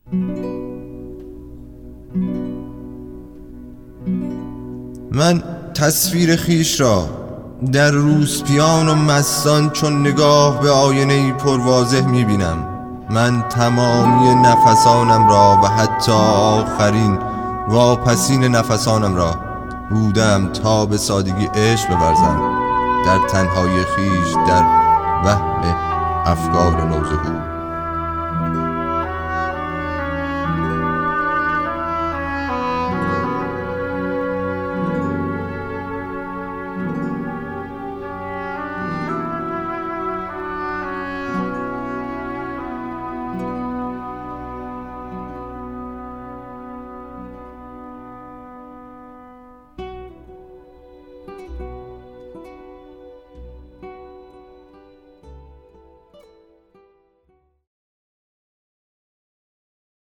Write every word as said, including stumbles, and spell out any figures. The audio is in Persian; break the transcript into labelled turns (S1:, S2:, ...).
S1: من تصویر خیش را در روسپیان و مستان چون نگاه به آینه پرواضح میبینم. من تمامی نفسانم را و حتی آخرین واپسین نفسانم را بودم تا به سادگی عشق بورزم در تنهای خیش، در وهم افکار نوظهور.